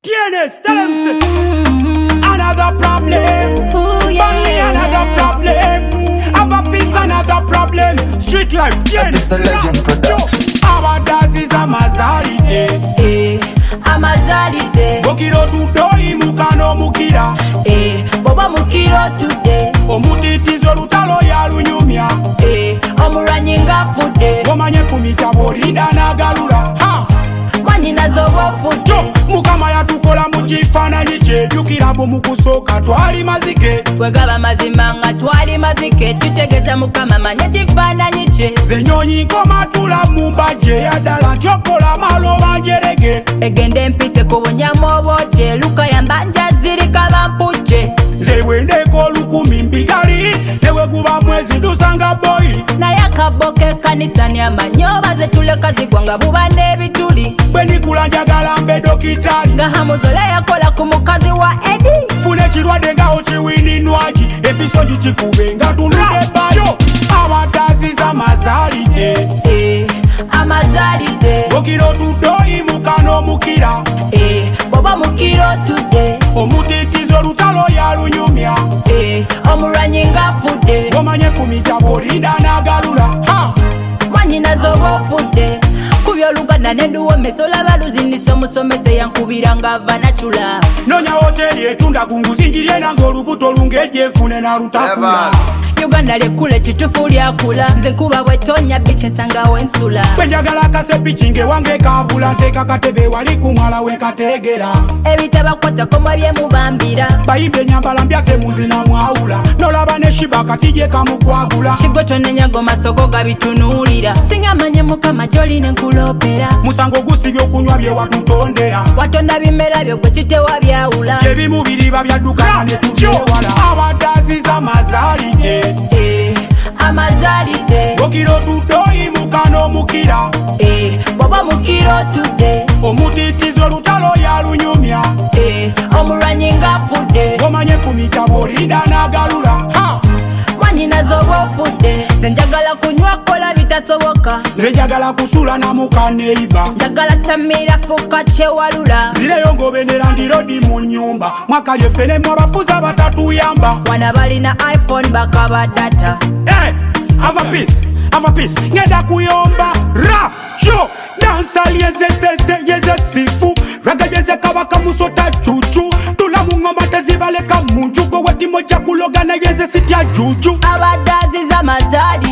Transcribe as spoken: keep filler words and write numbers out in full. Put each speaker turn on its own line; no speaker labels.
Tienes, tell them say another problem.
Ooh, yeah,
Only
yeah,
another
yeah.
problem. Have a piece, another problem. Street life, Tienes.
It's the legend production.
Our dance is a mazari day.
Eh, amazali day.
Mukiro tudoi mukano mukira.
Eh, boba mukiro today.
Omutitizo lutalo ya lunyumya.
Eh, omuranyi ngafude.
Omanye fumita bolinda nagalula. Ha!
Manyi nazo bofude.
Jo, mukama yatukola mukifaananyi kye. Jukira bo mukusooka twali mazike.
Bwegaba mazima nga twali mazike. Tutegeeza mukama manye kifaananyi kye.
Zenyonyi nkoma tula mu mbajje yaddala nti okola maloba njerege.
Egende empise ku bunyamu obwoje. Luka yambanja zirika bampuje.
Nze bwendeko olukumi mbigali newe guba mwezi dusanga boyi.
Naye akaboke kanisani amanyi obaze tuleka zigwa nga buba n'ebituli.
Bwe nikula njagala mbe dokitali.
Nga Hamuzola yakola ku mukazi wa Edi.
Fune kirwadde nga okiwininwaki episonji kikube nga tunudde bayo. Abadazi z'amazaalide.
Eh, amazaalide.
Okiro tudoi mukano mukira.
Eh, boba mukiro today.
Omutitizo lutalo ya lunyumya.
Eh, omuranyi ngafude.
Omanye fumita bolinda nagalula. Ha!
Manyi nazo bofude. Kubya oluganda nenduwomesa olaba luzinisa omusomese yankubira ng'ava nachula.
Nonya hoteri etunda gunguzinjirye nange olubuto lungeje nfune na lutakula.
Uganda lekule kitufu lyakula. Nze nkuba bwetonya bici ensangawo ensula.
Bwe njagala kasepikinge wange kabula nteeka katebe wali kumala we kategera.
Ebitabakwatako byemubambira.
Bayimbe nyambala mbyate muzina mwawula. Nolaba ne shiba katije kamukwagula.
Kigoto nenyago masoko gabitunuulira. Singa manye mukama gy'olina enkulopera.
Musango gusibye okunywa bye watutondera.
Watonda bimera byo gwe kitewa byawula.
Ebimubiri babyaddukana ne tubyewala. Abadazi z'amazaalide.
Eh, amazaalide.
Okiro tudoi mukano mukira.
Eh, boba mukiro today.
Omutitizo lutalo ya lunyumya.
Eh, omuranyi ngafude.
Omanye fumita bolinda nagalula. Ha!
Manyi nazo bofude. Nze njagala kunywa kola bitasoboka.
Nze njagala kusula na mukaneiba.
Njagala tamira fuka kyewalula.
Zireyo ngobendera ndirodi mu nnyumba. Mwaka lyeffene mu abafuzi abatatuyamba.
Wana balina iPhone bakaba data.
Hey! Have a piece, have a piece. Ngenda kuyomba. Ra! Sho! Dansa lieze sese yeze sifu. Raga yeze kabaka musota chuchu. Tula mungomba tezibaleka munju. Go weti moja kulogana yeze sitya juju.
Abadazi z'amazaalide.